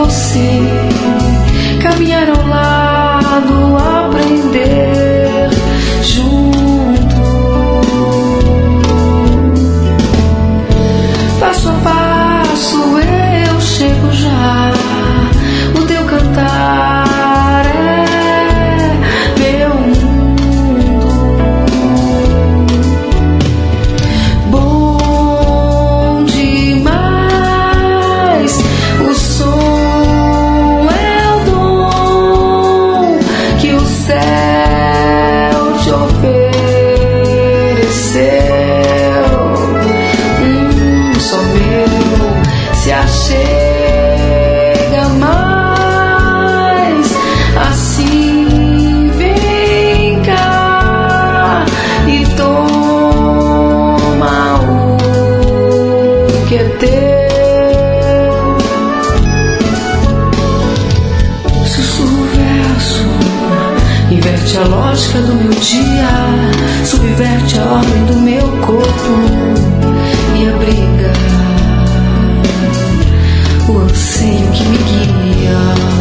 você, caminhar ao lado, aprender junto, passo a passo eu chego já. O teu cantar é meu mundo. Bom demais, o som é o dom que o céu te ofereceu. Só meu se achega mais. Assim vem cá e toma o que é teu. Sussurro o verso, inverte a lógica do meu dia, subverte a ordem do meu corpo e abriga o anseio que me guia.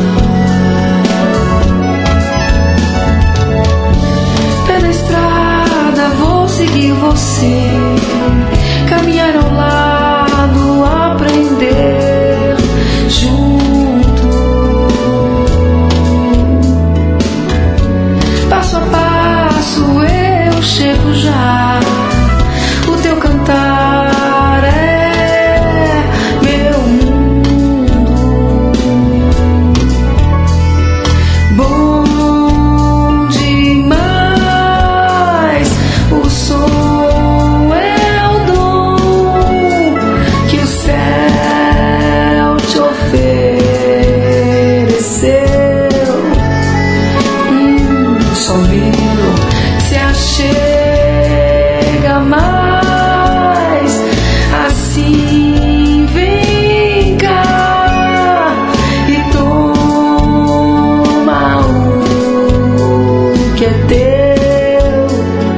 Pela estrada vou seguir você, caminhar ao lado, aprender junto, passo a passo eu chego já. O teu cantar é meu mundo. Bom demais, o som é o dom que o céu te ofereceu. Só meu se achega mais. Assim vem cá e toma o que é teu.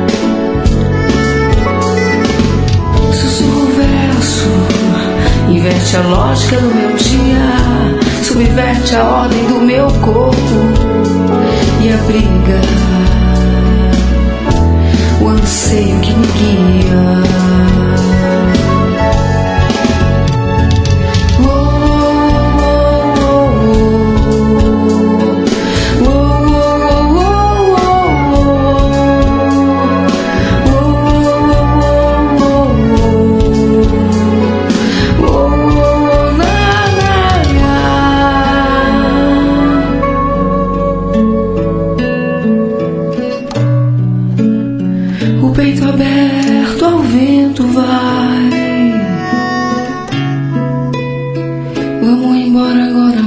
Sussurro o verso, inverte a lógica do meu dia, subverte a ordem do meu corpo e abriga o anseio que me guia. O peito aberto ao vento vai. Vamos embora agora.